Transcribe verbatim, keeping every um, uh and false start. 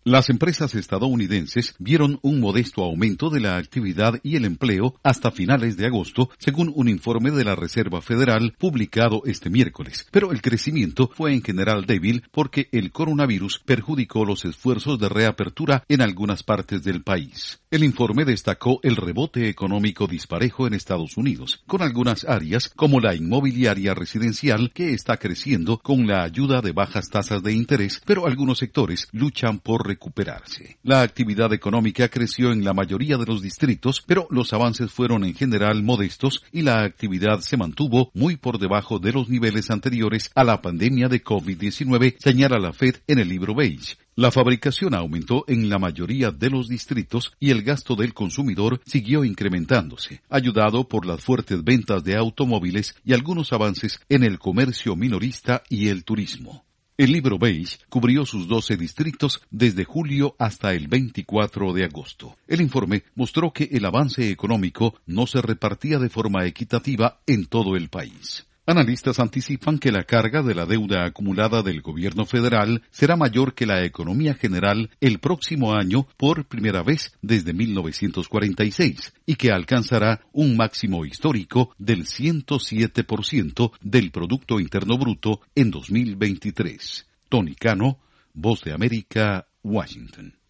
Las empresas estadounidenses vieron un modesto aumento de la actividad y el empleo hasta finales de agosto, según un informe de la Reserva Federal publicado este miércoles. Pero el crecimiento fue en general débil porque el coronavirus perjudicó los esfuerzos de reapertura en algunas partes del país. El informe destacó el rebote económico disparejo en Estados Unidos, con algunas áreas como la inmobiliaria residencial que está creciendo con la ayuda de bajas tasas de interés, pero algunos sectores luchan por recuperarse. La actividad económica creció en la mayoría de los distritos, pero los avances fueron en general modestos y la actividad se mantuvo muy por debajo de los niveles anteriores a la pandemia de COVID diecinueve, señala la Fed en el libro beige. La fabricación aumentó en la mayoría de los distritos y el gasto del consumidor siguió incrementándose, ayudado por las fuertes ventas de automóviles y algunos avances en el comercio minorista y el turismo. El libro beige cubrió sus doce distritos desde julio hasta el veinticuatro de agosto. El informe mostró que el avance económico no se repartía de forma equitativa en todo el país. Analistas anticipan que la carga de la deuda acumulada del gobierno federal será mayor que la economía general el próximo año por primera vez desde mil novecientos cuarenta y seis y que alcanzará un máximo histórico del ciento siete por ciento del Producto Interno Bruto en dos mil veintitrés. Tony Cano, Voz de América, Washington.